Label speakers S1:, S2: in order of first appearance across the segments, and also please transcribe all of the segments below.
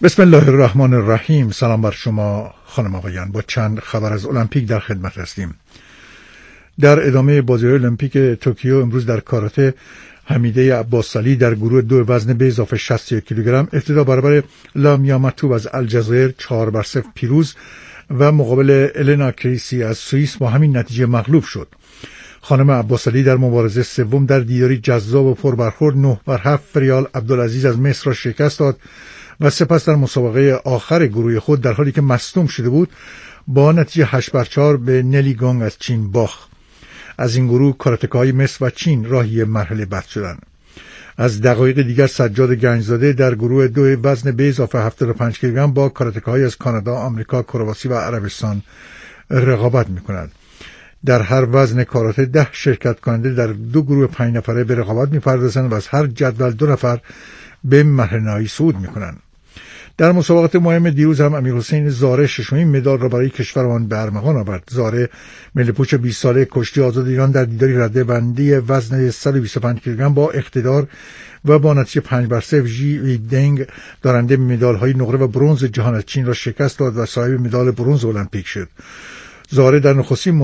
S1: بسم الله الرحمن الرحیم. سلام بر شما خانم آقایان. با چند خبر از المپیک در خدمت هستیم. در ادامه بازی‌های المپیک توکیو امروز در کاراته حمیده عباسعلی در گروه 2 وزن به اضافه 61 کیلوگرم ابتدا برابر لامیامتوب از الجزایر 4-0 پیروز و مقابل النا کریسی از سوئیس با همین نتیجه مغلوب شد. خانم عباسعلی در مبارزه سوم در دیداری جذاب و پربرخورد 9-7 فریال عبدالعزیز از مصر را شکست داد و سپس در مسابقه آخر گروه خود در حالی که مصدوم شده بود با نتیجه 8-4 به نلی گونگ از چین باخت. از این گروه کاراتکاهای مصر و چین راهی مرحله بعد شدند. از دقایق دیگر سجاد گنجزاده در گروه 2 وزن به اضافه 75 کیلوگرم با کاراتکاهای از کانادا، آمریکا، کرواسی و عربستان رقابت می‌کند. در هر وزن کاراته 10 شرکت کننده در 2 گروه 5 نفره به رقابت می‌پردازند و از هر جدول 2 نفر به مرحله نهایی صعود می‌کنند. در مسابقات مهم دیروز هم امیرحسین زاره ششمین مدال را برای کشورمان به ارمغان آورد. زاره ملی‌پوش 20 ساله کشتی آزاد ایران در دیداری رده‌بندی وزن 125 کیلوگرم با اقتدار و با نتیجه 5-0 ژی ویدنگ دارنده مدال‌های نقره و برنز جهان از چین را شکست داد و صاحب مدال برنز المپیک شد. زاره در نخستین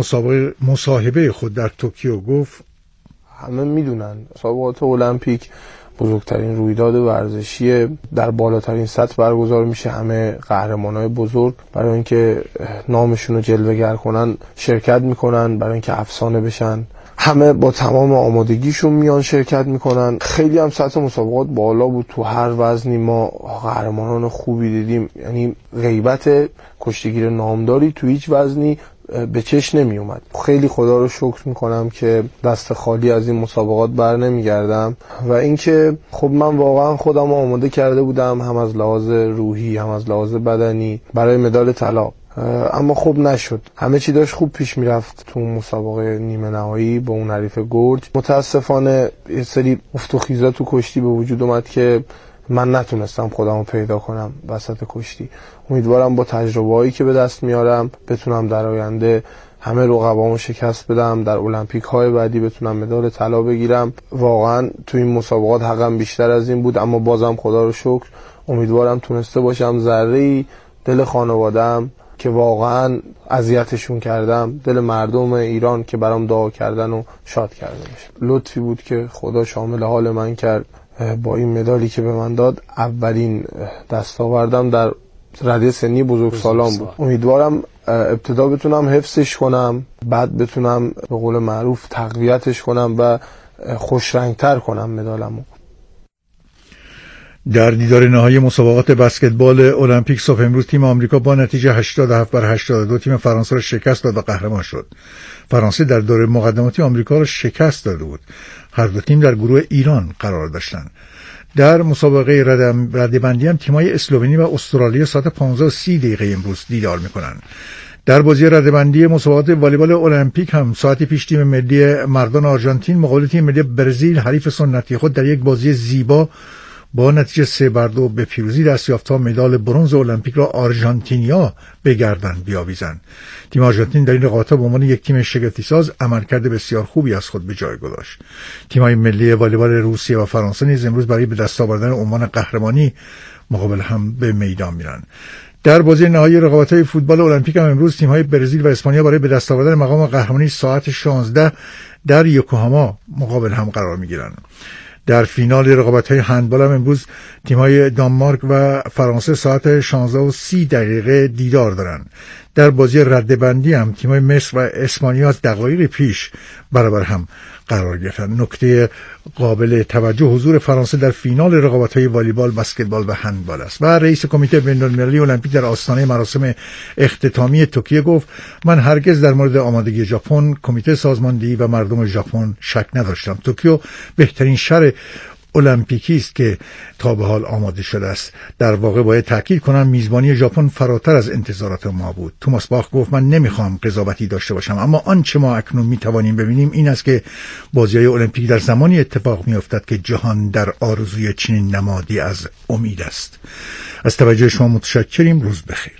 S1: مصاحبه خود در توکیو گفت:
S2: همه میدونن مسابقات المپیک بزرگترین رویداد ورزشی در بالاترین سطح برگزار میشه. همه قهرمانای بزرگ برای اینکه نامشون رو جلوه‌گر کنن شرکت میکنن، برای اینکه افسانه بشن. همه با تمام آمادگیشون میان شرکت میکنن. خیلی هم سطح مسابقات بالا بود. تو هر وزنی ما قهرمانان خوبی دیدیم. یعنی غیبت کشتیگیر نامداری تو هیچ وزنی به چشم نمی اومد. خیلی خدا رو شکر میکنم که دست خالی از این مسابقات بر نمیگردم و اینکه خب من واقعا خودم آماده کرده بودم، هم از لحاظ روحی هم از لحاظ بدنی، برای مدال طلا. اما خب نشد. همه چی داشت خوب پیش میرفت تو مسابقه نیمه نهایی با اون حریف گرج. متاسفانه یه سری افت و خیزا تو کشتی به وجود اومد که من نتونستم خودمو پیدا کنم وسط کشتی. امیدوارم با تجربه‌ای که به دست میارم بتونم در آینده همه رقبامو شکست بدم، در المپیک های بعدی بتونم مدال طلا بگیرم. واقعا تو این مسابقات حقم بیشتر از این بود، اما بازم خدا رو شکر امیدوارم تونسته باشم ذره‌ای دل خانواده‌ام که واقعا اذیتشون کردم، دل مردم ایران که برام دعا کردن و شاد کرده باشه. لطفی بود که خدا شامل حال من کرد. با این مدالی که به من داد اولین دستاوردم در رده سنی بزرگسالان بود. امیدوارم ابتدا بتونم حفظش کنم، بعد بتونم به قول معروف تقویتش کنم و خوش رنگتر کنم مدالمو.
S1: در دیدار نهایی مسابقات بسکتبال المپیک صبح امروز تیم آمریکا با نتیجه 87-82 تیم فرانسه را شکست داد و قهرمان شد. فرانسه در دوره مقدماتی آمریکا را شکست داده بود. هر دو تیم در گروه ایران قرار داشتند. در مسابقه رده‌بندی هم تیم‌های اسلوونی و استرالیا ساعت 15:30 امروز دیدار می‌کنند. در بازی رده‌بندی مسابقات والیبال المپیک هم ساعتی پیش تیم ملی مردان آرژانتین مقابل تیم ملی برزیل حریف سنتی خود در یک بازی زیبا با نتیجه 3-2 به پیروزی دست یافت تا مدال برنز المپیک را آرژانتینیا به گردن بیاویزند. تیم آرژانتین در این رقابت‌ها به عنوان یک تیم شگفتی‌ساز عملکرد بسیار خوبی از خود به جای گذاشت. تیم‌های ملی والیبال روسیه و فرانسه نیز امروز برای به دست آوردن عنوان قهرمانی مقابل هم به میدان میرند. در بازی نهایی رقابت‌های فوتبال المپیک هم امروز تیم‌های برزیل و اسپانیا برای به دست آوردن مقام قهرمانی ساعت 16 در یوکوهاما مقابل هم قرار می‌گیرند. در فینال رقابت‌های هندبال هم امروز تیم‌های دانمارک و فرانسه ساعت 16:30 دیدار دارند. در بازی رده‌بندی هم تیم‌های مصر و اسپانیا از دقایق پیش برابر هم قرار گرفتند. نکته قابل توجه حضور فرانسه در فینال رقابت‌های والیبال، بسکتبال و هندبال است. و رئیس کمیته بین‌المللی المپیک در آستانه مراسم اختتامی توکیو گفت: من هرگز در مورد آمادگی ژاپن، کمیته سازماندهی و مردم ژاپن شک نداشتم. توکیو بهترین شهر المپیکی است که تا به حال آماده شده است. در واقع باید تاکید کنم میزبانی ژاپن فراتر از انتظارات ما بود. توماس باخ گفت: من نمیخوام قضاوتی داشته باشم، اما آنچه ما اکنون میتوانیم ببینیم این است که بازی‌های المپیک در زمانی اتفاق میافتد که جهان در آرزوی چنین نمادی از امید است. از توجه شما متشکریم. روز بخیر.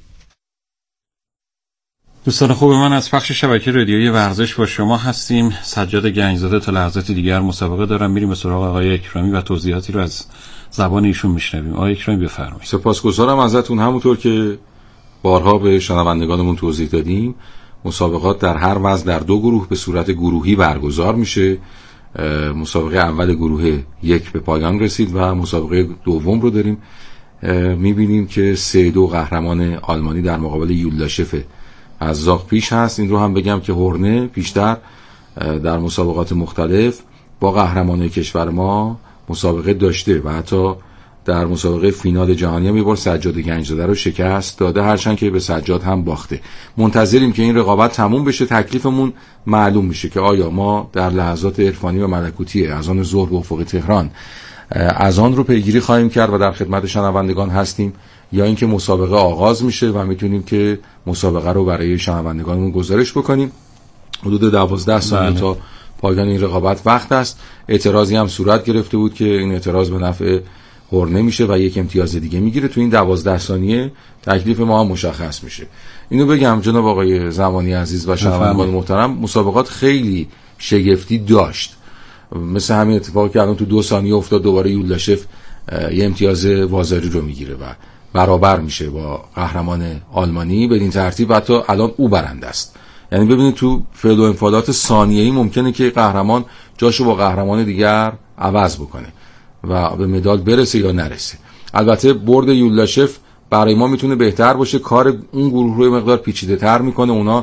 S3: دوستان خوب من از پخش شبکه رادیویی ورزش با شما هستیم. سجاد گنجزاده تا لحظات دیگر مسابقه دارم. میریم به سراغ آقای اکرامی و توضیحاتی رو از زبان ایشون میشنویم. آقای اکرامی بفرمایید.
S4: سپاسگزارم ازتون. همونطور که بارها به شنوندگانمون توضیح دادیم، مسابقات در هر وضع در 2 گروه به صورت گروهی برگزار میشه. مسابقه اول گروه 1 به پایان رسید و مسابقه دوم رو داریم. میبینیم که 3-2 قهرمان آلمانی در مقابل یولداشف عزاق پیش هست. این رو هم بگم که هورنه پیشتر در مسابقات مختلف با قهرمانای کشور ما مسابقه داشته و حتی در مسابقه فینال جهانی هم یه بار سجاد گنجزاده رو شکست داده، هرچند که به سجاد هم باخته. منتظریم که این رقابت تموم بشه، تکلیفمون معلوم میشه که آیا ما در لحظات عرفانی و ملکوتی اذان ظهر به افق تهران اذان رو پیگیری خواهیم کرد و در خدمت شنوندگان هستیم، یا اینکه مسابقه آغاز میشه و میتونیم که مسابقه رو برای شنوندگانمون گزارش بکنیم. حدود 12 ثانیه تا پایان این رقابت وقت است. اعتراضی هم صورت گرفته بود که این اعتراض به نفع هورنه میشه و یک امتیاز دیگه میگیره. تو این 12 ثانیه تکلیف ما هم مشخص میشه. اینو بگم جناب آقای زمانی عزیز و شنوندگان محترم، مسابقات خیلی شگفتی داشت. مثل همین اتفاقی که الان تو 2 ثانیه افتاد، دوباره یولداشف یه امتیاز وازاری رو میگیره و برابر میشه با قهرمان آلمانی. بدین ترتیب حتی الان او برنده است. یعنی ببینید تو فعل و انفعالات ثانیه‌ای ممکنه که قهرمان جاشو با قهرمان دیگر عوض بکنه و به مدال برسه یا نرسه. البته برد یولداشف برای ما میتونه بهتر باشه، کار اون گروه رو مقدار پیچیده تر میکنه. اونا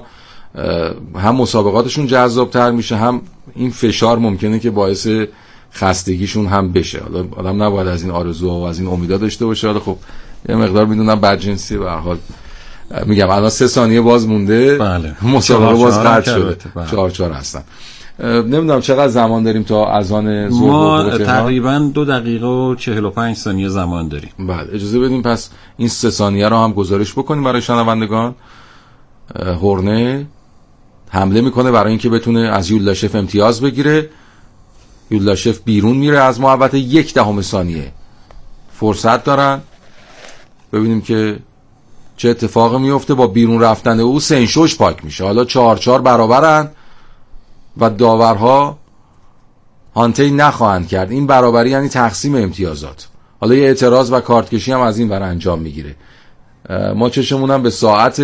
S4: هم مسابقاتشون جذابتر میشه، هم این فشار ممکنه که باعث خستگیشون هم بشه. حالا آدم نباید از این آرزوها و از این امیدا داشته باشه. حالا خب یه مقدار میدونم بدجنسی به هر حال میگم الان 3 ثانیه باز مونده.
S3: بله.
S4: مسابقه باز قطع شده. 4-4 هستن. نمیدونم چقدر زمان داریم تا اذان ظهر.
S3: ما تقریبا 2 دقیقه و 45 ثانیه زمان داریم.
S4: بله اجازه بدیم پس این 3 ثانیه رو هم گزارش بکنیم برای شنوندگان. هورنه حمله میکنه برای اینکه بتونه از یولداشف امتیاز بگیره. یولداشف بیرون میره از محوطه 0.1 ثانیه فرصت دارن. ببینیم که چه اتفاقی میفته. با بیرون رفتن او سنشوش پاک میشه. حالا 4-4 برابرن و داورها هانتی نخواهند کرد. این برابری یعنی تقسیم امتیازات. حالا یه اعتراض و کارت کشی هم از این ور انجام میگیره. ما چشمونم به ساعت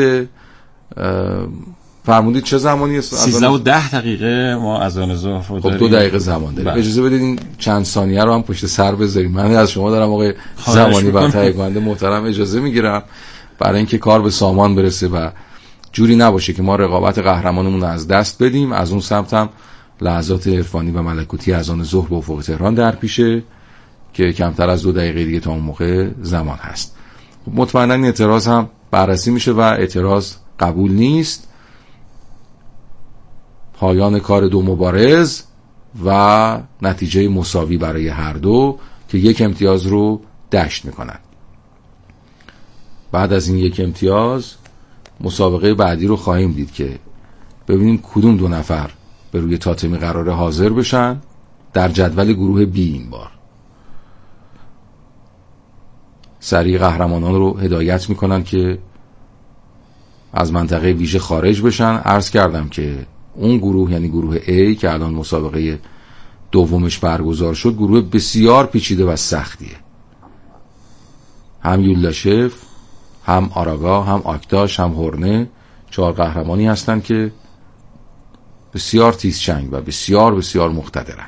S4: فرمودید چه زمانی؟
S3: 13:10 ما اذان ظهر رو داریم.
S4: 2 دقیقه زمان داریم. اجازه بدید این چند ثانیه رو هم پشت سر بذاریم. من از شما دارم آقای زمانی و تهیه کننده محترم اجازه میگیرم برای اینکه کار به سامان برسه و جوری نباشه که ما رقابت قهرمانمون رو از دست بدیم. از اون سمت هم لحظات عرفانی و ملکوتی اذان ظهر به افق تهران در پیشه که کمتر از 2 دقیقه دیگه تا اون موقع زمان هست. مطمئنا این اعتراض هم بررسی میشه و اعتراض قبول نیست. پایان کار 2 مبارز و نتیجه مساوی برای هر دو که 1 امتیاز رو دشت میکنن. بعد از این 1 امتیاز مسابقه بعدی رو خواهیم دید که ببینیم کدوم 2 نفر به روی تاتمی قراره حاضر بشن در جدول گروه بی. این بار سریع قهرمانان رو هدایت میکنن که از منطقه ویژه خارج بشن. عرض کردم که اون گروه یعنی گروه A که الان مسابقه دومش برگزار شد گروه بسیار پیچیده و سختیه. هم یولداشف، هم آراگا، هم آکتاش، هم هورنه 4 قهرمانی هستن که بسیار تیزچنگ و بسیار بسیار مقتدرن.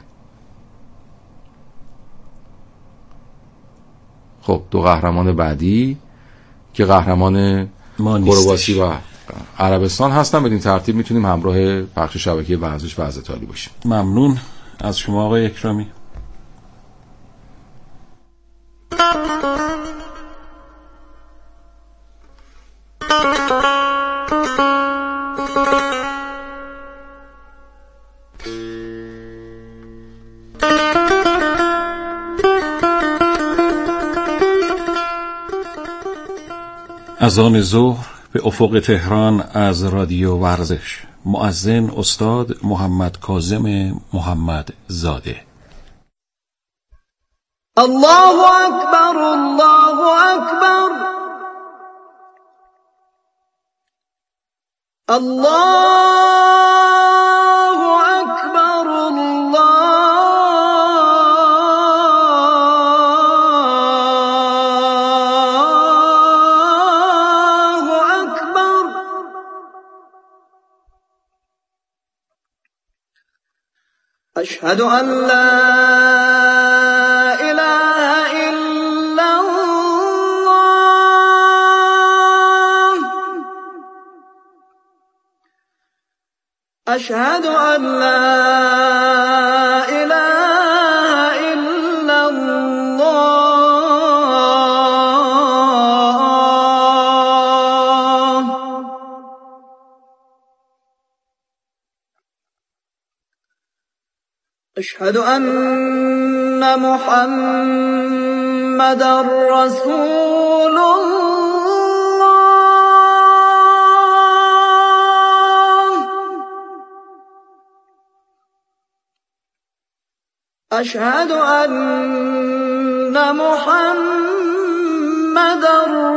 S4: خب 2 قهرمان بعدی که قهرمان کرواسی و عربستان هستن. بدین ترتیب میتونیم همراه پخش شبکه ورزش و عزتالی باشیم.
S3: ممنون از شما آقای اکرامی. اذان ظهر به افق تهران از رادیو ورزش. مؤذن استاد محمد کاظم محمد زاده.
S5: الله اکبر الله اکبر الله اکبر الله أشهد أن لا إله إلا الله أشهد أن لا إله إلا الله أشهد أن محمدًا رسول الله أشهد أن محمدًا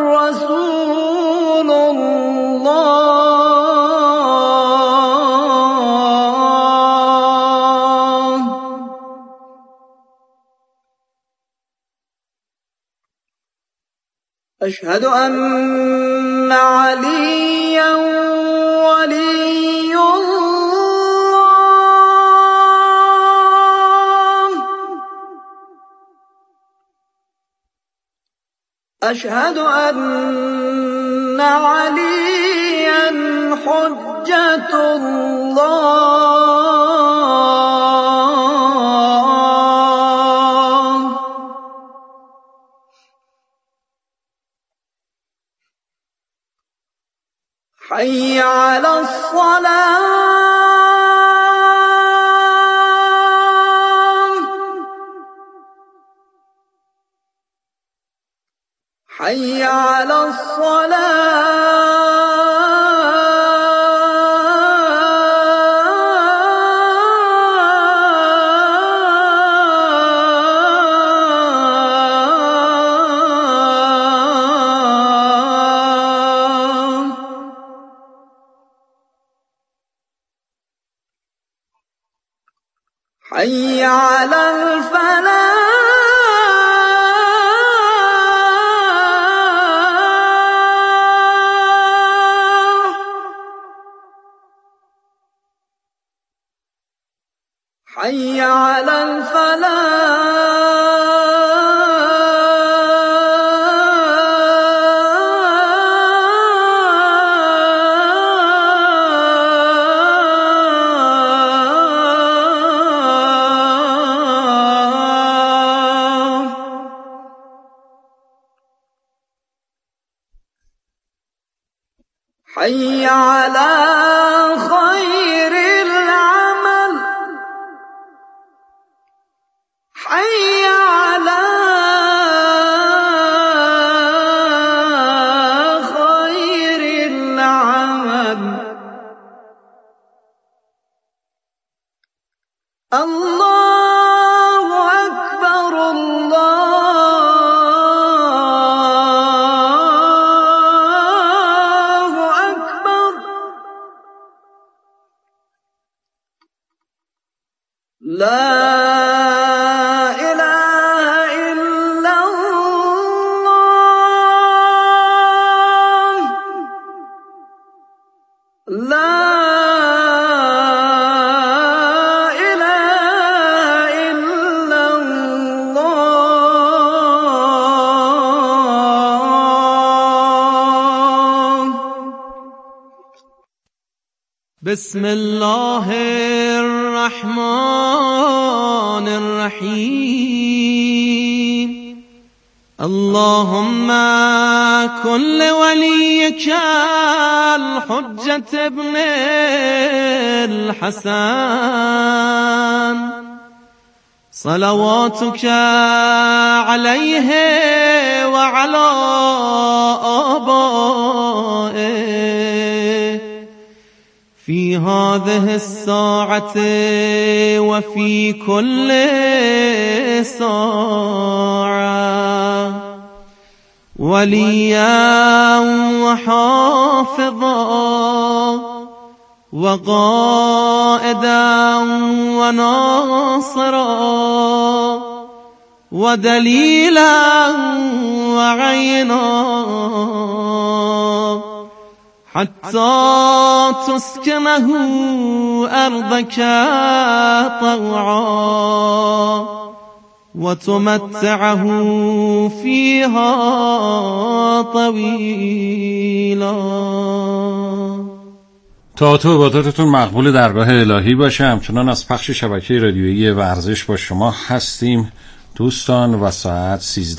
S5: رسول الله أشهد أن عليا ولي الله أشهد أن عليا حجة الله حي على الصلاة حي على الصلاة حي على الفلاح حي على الفلاح حي على خير العمل حي على خير العمل الله أكبر الله أكبر لا إله إلا الله لا إله إلا الله
S6: بسم الله الرحمن الرحيم اللهم كن لوليك الحجة ابن الحسن صلواتك عليه وعلى آبائه في هذه الساعة وفي كل ساعة وليا وحافظا وقائدا وناصرا ودليلا وعينا حتى تسكنه أرضك طوعا وتمتعه فيها طويلا.
S3: طاعت و عباداتتون مقبول درگاه الهی باشه. همچنان از پخش شبکه رادیویی ورزش با شما هستیم دوستان و ساعت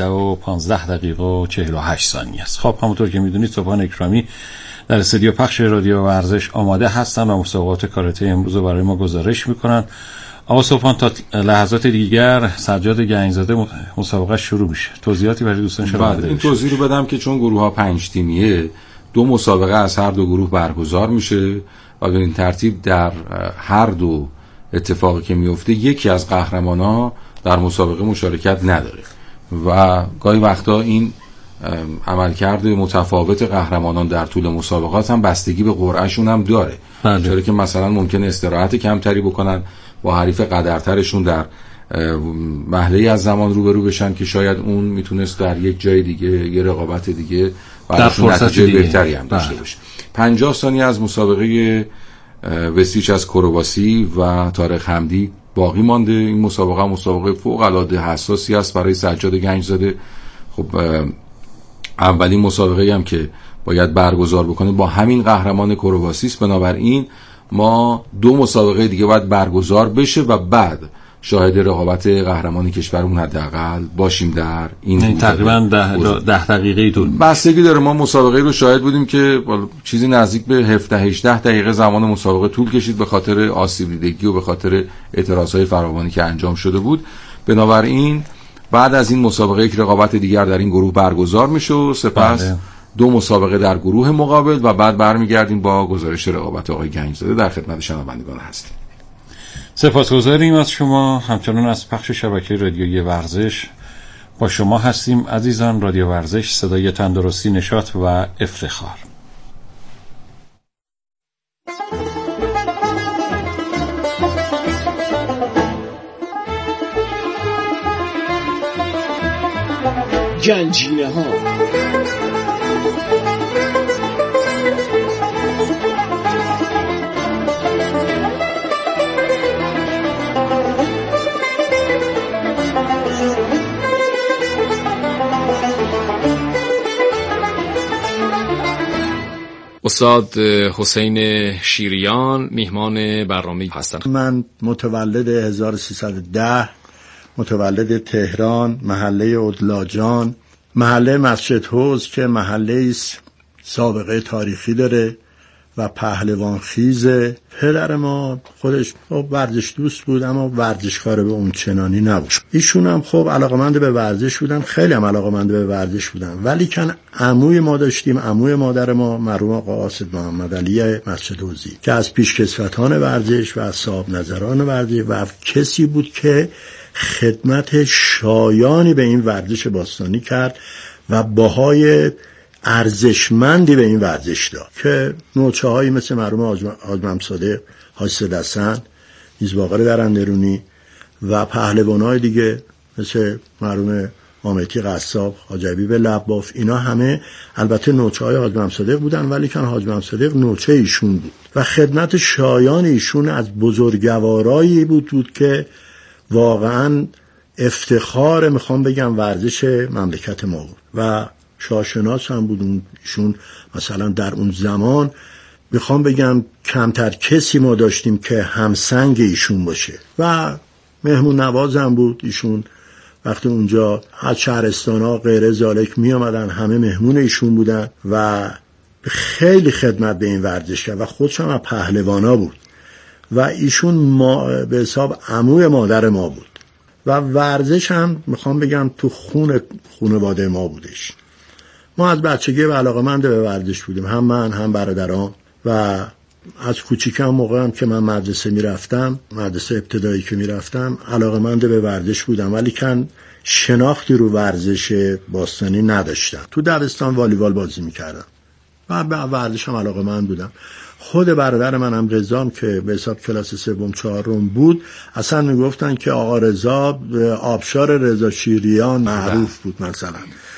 S3: 13:15:48 است. خب همونطور که میدونید صبحان اکرامی در استودیو پخش رادیو ورزش آماده هستن و مسابقات کاراته امروز رو برای ما گزارش میکنن. آقا صبحان تا لحظات دیگر سجاد گنجزاده مسابقه شروع میشه. توضیحاتی برای دوستان شما بده.
S4: این توضیح رو بدم که چون گروه ها 5 تیمیه 2 مسابقه از هر دو گروه برگزار میشه و به این ترتیب در هر دو اتفاقی که میفته یکی از قهرمان‌ها در مسابقه مشارکت نداره و گاهی وقتا این عملکرد متفاوت قهرمانان در طول مسابقات هم بستگی به قرعه‌شون هم داره. چرا که مثلا ممکنه استراحت کمتری بکنن با حریف قدرترشون در محله از زمان روبرو بشن که شاید اون میتونست در یک جای دیگه یه رقابت دیگه
S3: در فرصت
S4: بهتری هم داشته باشه. 50 ثانیه از مسابقه وستیچ از کرواسی و طارق حمدی باقی مانده. این مسابقه فوق العاده حساسی است برای سجاد گنجزاده. خب اولین مسابقه هم که باید برگزار بکنه با همین قهرمان کرواسی است، بنابراین ما 2 مسابقه دیگه باید برگزار بشه و بعد شاهد رقابت قهرمان کشورمون حداقل باشیم در این
S3: تقریبا 10 دقیقه طول
S4: بستگی داره. ما مسابقه رو شاهد بودیم که چیزی نزدیک به 17-18 دقیقه زمان مسابقه طول کشید به خاطر آسیب دیدگی و به خاطر اعتراضهای فراوانی که انجام شده بود. بنابراین بعد از این مسابقه یک رقابت دیگر در این گروه برگزار میشه و سپس 2 مسابقه در گروه مقابل و بعد برمیگردیم با گزارش رقابت آقای گنجزاده. در خدمت شنوندگان هستیم.
S3: سپاسگزاریم از شما. همچنان از پخش شبکه رادیویی ورزش با شما هستیم عزیزان. رادیو ورزش، صدای تندرستی، نشاط و افتخار.
S7: گنجینه ها استاد حسین شیریان میهمان برنامه هستند.
S8: من متولد 1310 متولد تهران، محله ادلاجان، محله مسجد حوض که محله سابقه تاریخی داره و پهلوان خیزه. پدر ما خودش ورزش دوست بود اما ورزشکار به اون چنانی نبود. ایشون هم خب علاقمند به ورزش بودن، خیلی هم علاقمند به ورزش بودن، ولی کن عموی ما داشتیم، عموی مادر ما مرحوم آقا قاصد محمد علی مسجد حوضی که از پیشکسوتان ورزش و از صاحب نظران ورزش و کسی بود که خدمت شایانی به این ورزش باستانی کرد و باهای ارزشمندی به این ورزش داد که نوچه هایی مثل مرحوم حاج ممصادق، حاج سیدحسن، میزباقر درندرونی و پهلوان های دیگه مثل مرحوم آمتی قصاب، حاج حبیب لباف، اینا همه البته نوچه های حاج ممصادق بودن ولی کن حاج ممصادق نوچه ایشون بود و خدمت شایان ایشون از بزرگوارایی بود که واقعا افتخار میخوام بگم ورزش مملکت ما بود و شاهشناس هم بود ایشون. مثلا در اون زمان میخوام بگم کمتر کسی ما داشتیم که همسنگ ایشون باشه و مهمون نواز هم بود ایشون. وقتی اونجا از شهرستان ها غیره زالک می آمدن همه مهمون ایشون بودن و خیلی خدمت به این ورزش کرد و خودش هم پهلوانا بود و ایشون به حساب عموی مادر ما بود و ورزش هم میخوام بگم تو خونواده ما بودش. ما از بچگی علاقه‌مند به ورزش بودیم، هم من هم برادرام و از کوچیکم موقع هم که من مدرسه میرفتم، مدرسه ابتدایی که میرفتم علاقه‌مند به ورزش بودم ولی کن شناختی رو ورزش باستانی نداشتم. تو دبستان والیبال بازی میکردم و به ورزش هم علاقه‌مند بودم. خود برادر منم رضا که به حساب کلاس 3-4 بود اصلا میگفتن که آقا رضا آبشار رضا شیریان معروف بود مثلا.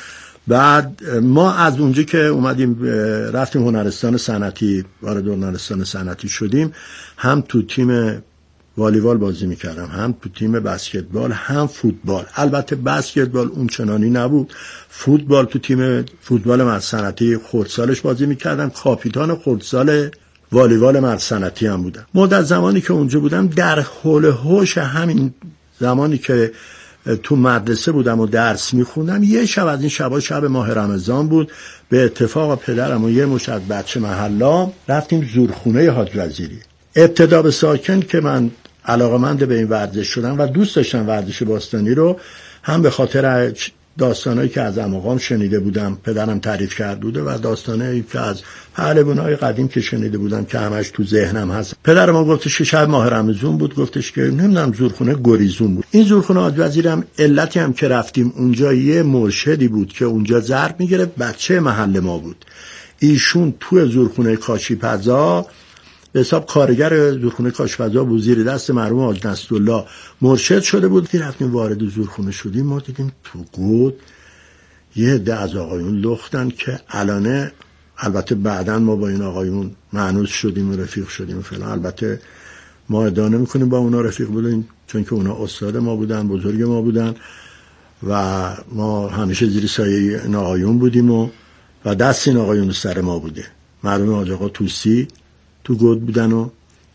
S8: بعد ما از اونجا که اومدیم رفتیم هنرستان صنعتی، وارد هنرستان صنعتی شدیم، هم تو تیم والیبال بازی میکردم، هم تو تیم بسکتبال، هم فوتبال. البته بسکتبال اون چنانی نبود. فوتبال تو تیم فوتبال مرد صنعتی خردسالش بازی میکردم، کاپیتان خردسال والیبال مرد صنعتی هم بودم. مدت زمانی که اونجا بودم در حول و حوش همین زمانی که تو مدرسه بودم و درس میخوندم، یه شب از این شب ماه رمضان بود، به اتفاق پدرم و یه مشت بچه محلام رفتیم زورخونه حاج وزیری. ابتدا به ساکن که من علاقمند به این ورزش شدم و دوست داشتم ورزش باستانی رو، هم به خاطر داستانایی که از عموام شنیده بودم، پدرم تعریف کرده بوده، و داستانایی که از پهلوانای قدیم که شنیده بودم که همش تو ذهنم هست. پدرم گفتش که شب ماه رمضان بود، گفتش که نمیدونم زورخونه گریزون بود. این زورخونه حاج وزیری هم علتی هم که رفتیم اونجا، یه مرشدی بود که اونجا ضرب میگرفت، بچه محل ما بود. ایشون تو زورخونه کاشی‌پزا به حساب کارگر زورخونه کاشی‌پزا بود، زیر دست مرحوم حاج نصرالله مرشد شده بود. که رفتیم وارد زورخونه شدیم، ما دیدیم تو گود یه عده از آقایون لختن که الانه، البته بعداً ما با این آقایون معنوس شدیم و رفیق شدیم و فلان. البته ما ادعا نمی‌کنیم با اونا رفیق بودیم، چون که اونا استاد ما بودن، بزرگ ما بودن و ما همیشه زیر سایه این آقایون بودیم و دست این آقایون سر ما بوده. مرحوم حاج آقا توسی تو گود بودن و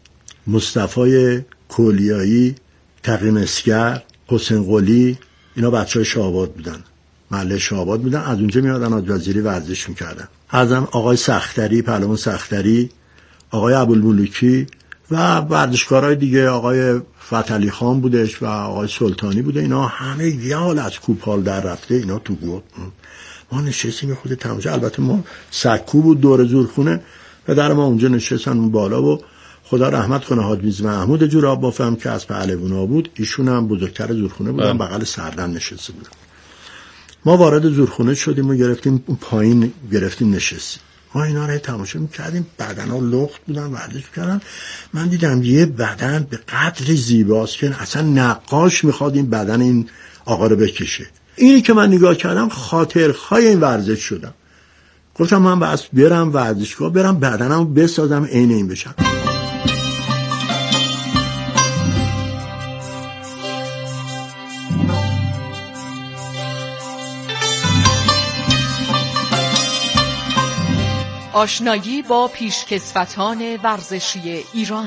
S8: مصطفی کولیایی، تقی مسگر، حسین قلی، اینا بچهای شاه‌آباد بودن، محله شاه‌آباد بودن. از اونجا میادن حاج وزیری ورزش میکردن. ازم آقای سختری، پهلوان سختری، آقای ابوالملوکی و ورزشکارای دیگه، آقای فتحعلی خان بودش و آقای سلطانی بوده. اینا همه یه حال از کوپال در رفته اینا تو گود. ما نشستیم خود تماشا. البته ما سکو بود دور زورخونه، پدر ما اونجا نشستن اون بالا و خدا رحمت کنه حاج میز محمود جوراب بافم که از پهلوانا بود، ایشون هم بزرگتر زورخونه بودن، بغل سردن نشسته بودن. ما وارد زورخونه شدیم و گرفتیم اون پایین، گرفتیم نشستیم. ما اینا رو تماشا می‌کردیم، بدنا لخت بودن، ورزش می‌کردن. من دیدم یه بدن به قدری زیباست که اصلا نقاش می‌خواد این بدن این آقا رو بکشه. اینی که من نگاه کردم خاطرخواه این ورزش شدم. گفتم من بس برم ورزشگاه، برم بدنمو بسازم عین این بشم.
S9: آشنایی با پیشکسوتان ورزشی ایران.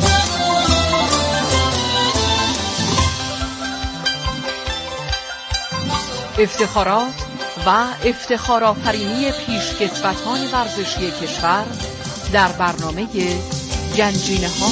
S9: افتخارات و افتخارآفرینی پیشکسوتان ورزشی کشور در برنامه گنجینه ها.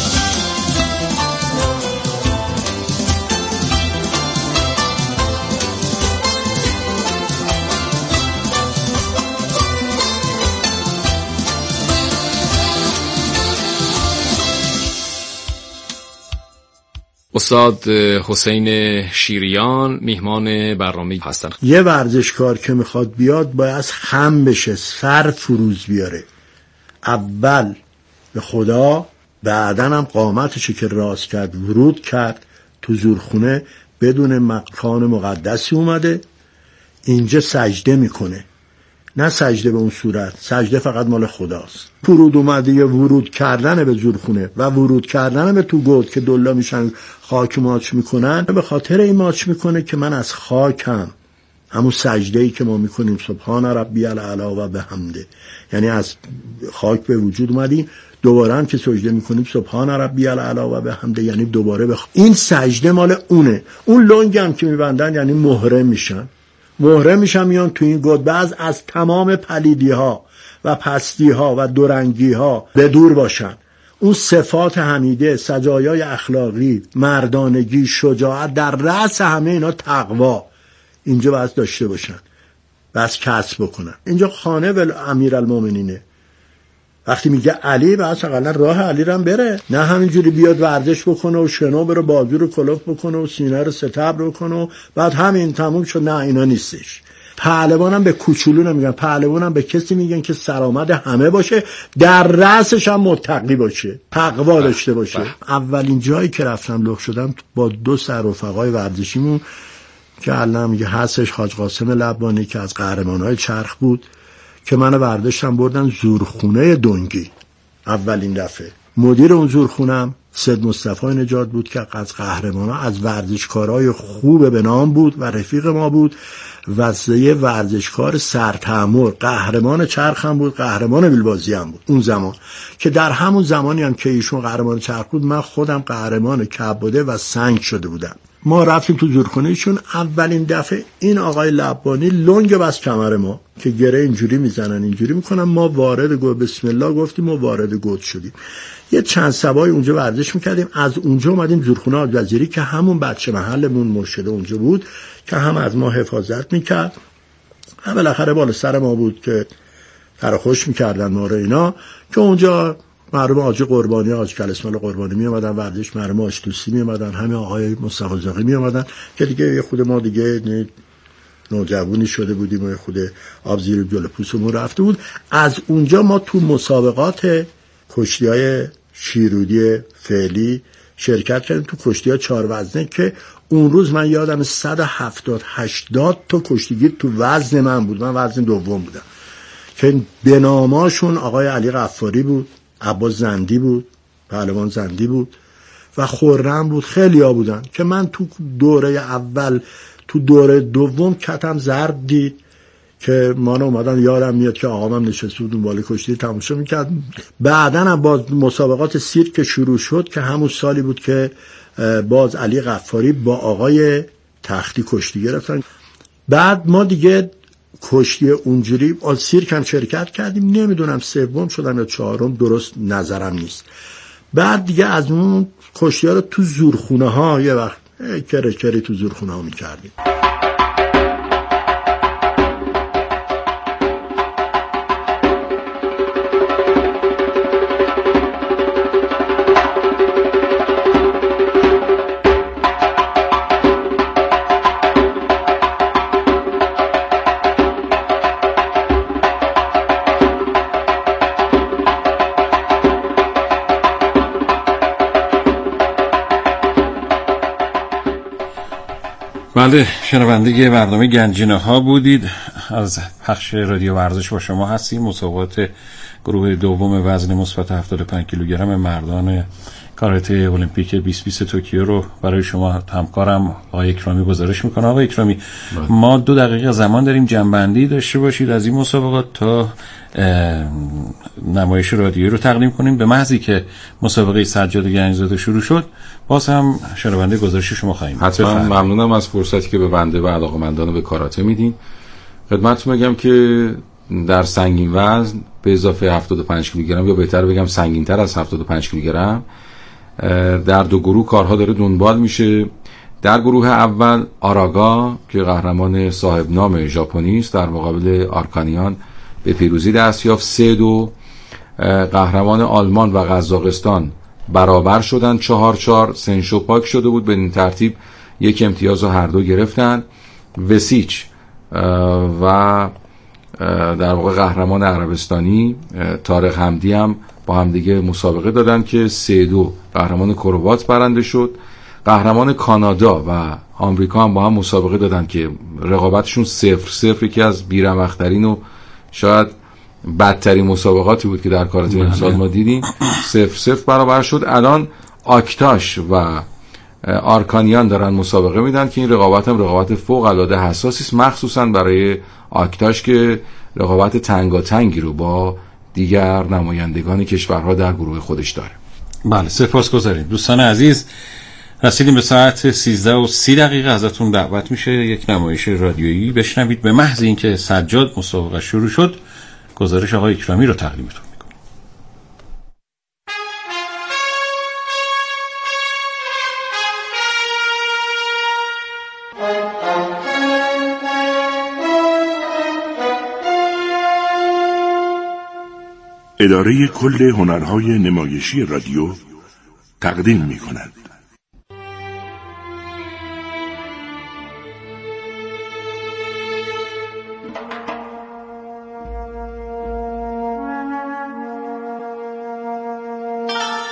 S7: استاد حسین شیریان میهمان برنامه هستند.
S8: یه ورزشکار که میخواد بیاد باید خم بشه، سر فروز بیاره. اول به خدا، بعدن هم قامتشو که راست کرد ورود کرد تو زورخونه، بدون مکان مقدسی اومده اینجا سجده میکنه. نه سجده به اون صورت، سجده فقط مال خداست. فرود اومده یه ورود کردن به زورخونه و ورود کردن به تو گود که دلا میشن خاک ماچ میکنن. به خاطر این ماچ میکنه که من از خاکم، همون سجده‌ای که ما میکنیم سبحان ربی الاعلی و بحمده، یعنی از خاک به وجود اومدیم، دوباره هم که سجده میکنیم سبحان ربی الاعلی و بحمده، یعنی دوباره این سجده مال اونه. اون لنگ هم که میبندن یعنی محرم میشن میان تو این گود. بعض از تمام پلیدی ها و پستی ها و دورنگی ها به دور باشن. اون صفات حمیده، سجایای اخلاقی، مردانگی، شجاعت، در رأس همه اینا تقوا اینجا باید داشته باشن، بس کسب بکنن. اینجا خانه امیرالمومنینه. وقتی میگه علی باید حداقل راه علی رو هم بره، نه همینجوری بیاد ورزش بکنه و شنو بره بازو رو کلوف بکنه و سینه رو ستبر بکنه و بعد همین تموم شد. نه اینا نیستش. پهلوانم به کوچولو نمیگن، پهلوانم به کسی میگن که سرآمد همه باشه، در رأسش هم متقی باشه، تقوا داشته باشه. اولین جایی که رفتم لخ شدم با دو سر رفقای ورزشیمون که الان میگه هستش حاج قاسم لبانی که از قهرمانای چرخ بود که منو برداشتن بردن زورخونه دنگی. اولین دفعه مدیر اون زورخونم سید مصطفی نجات بود که از قهرمانا، از ورزشکارای خوب به نام بود و رفیق ما بود و یه ورزشکار سرتعمر، قهرمان چرخ هم بود، قهرمان ویلبازی هم بود اون زمان، که در همون زمانی هم که ایشون قهرمان چرخ بود من خودم قهرمان کباده و سنگ شده بودم. ما رفتیم تو زورخونه ایشون. اولین دفعه این آقای لبانی لنگ بس کمر ما که گره اینجوری میزنن اینجوری میکنن، ما وارد گود بسم الله گفتیم و وارد گود شدیم. یه چند سبای اونجا ورزش میکردیم. از اونجا اومدیم زورخونه آجوزیری که همون بچه محلمون مرشد اونجا بود که هم از ما حفاظت میکرد، هم بالاخره بالا سر ما بود که ترخوش میکردن ما رو اینا، که اونجا مرحوم حاجی قربانی، حاج کلسمال قربانی می اومدن ورزش، مرحوم آشتوسی می اومدن، همه آقای مصطفی زاغی می اومدن که دیگه یه خود ما دیگه نوجوانی شده بودیم و یه خود آب زیر جلو پوستمون رفته بود. از اونجا ما تو مسابقات کشتی‌های شیرودی فعلی شرکت کردیم، تو کشتی‌های 4 وزنه که اون روز من یادم 170-80 تا کشتیگیر تو وزن من بود. من وزن دوم بودم که به ناماشون آقای علی غفاری بود، عباس زندی بود، پهلوان زندی بود و خرم بود، خیلی ها بودن که من تو دوره اول، تو دوره دوم کتم زرد دید که ما اومدن، یادم میاد که آقام نشسته بود اون بالا کشتی تماشا میکرد. بعدن هم باز مسابقات سیرک که شروع شد که همون سالی بود که باز علی غفاری با آقای تختی کشتی گرفتن. بعد ما دیگه کشتی اونجوری سیرک هم شرکت کردیم، نمیدونم سوم شدم یا چهارم، درست نظرم نیست. بعد دیگه از اون کشتی ها رو تو زورخونه ها یه وقت کره تو زورخونه ها میکردیم.
S3: بله، شنونده برنامه گنجینه ها بودید. از پخش رادیو ورزش با شما هستیم. مسابقات گروه دوم وزن مثبت 75 کیلوگرم مردان کاراته المپیک 2020 توکیو رو برای شما همکارم آقای اکرامی گزارش میکنه. آقای اکرامی، ما 2 دقیقه زمان داریم، جنبندی داشته باشید از این مسابقات تا نمایش رادیویی رو تقدیم کنیم. به محضی که مسابقه سجاد گنجزاده شروع شد باز هم شنونده گزارش شما خواهیم.
S4: حتما ممنونم از فرصتی که به بنده و علاقه‌مندان به کاراته میدین. خدمتتون میگم که در سنگین وزن به اضافه 75 کیلوگرم، یا بهتر بگم سنگین‌تر از 75 کیلوگرم، در 2 گروه کارها داره دنبال میشه. در گروه اول آراگا که قهرمان صاحب نام ژاپنی است در مقابل آرکانیان به پیروزی دست یافت. 3-2 قهرمان آلمان و قزاقستان برابر شدن، 4-4 سنشو پاک شده بود. به این ترتیب 1 امتیاز رو هر دو گرفتن. وسیچ و در واقع قهرمان عربستانی طارق حمدی هم با هم دیگه مسابقه دادن که 3-2 قهرمان کروات برنده شد. قهرمان کانادا و آمریکا هم با هم مسابقه دادن که رقابتشون 0-0، یکی از بیرمخترین و شاید بدترین مسابقاتی بود که در کاراته امسال ما دیدیم. 0-0 برابر شد. الان آکتاش و آرکانیان دارن مسابقه میدن که این رقابت هم رقابت فوق العاده حساسی است، مخصوصا برای آکتاش که رقابت تنگاتنگی رو با دیگر نمایندگان کشورها در گروه خودش داره.
S3: بله، سپاسگزاریم. دوستان عزیز، رسیدیم به ساعت 13:30 ازتون دعوت میشه یک نمایش رادیویی بشنوید. به محض اینکه سجاد مسابقه شروع شد گزارش آقای اکرامی رو تقدیمتون میکنم.
S10: اداره کل هنرهای نمایشی رادیو تقدیم می‌کند.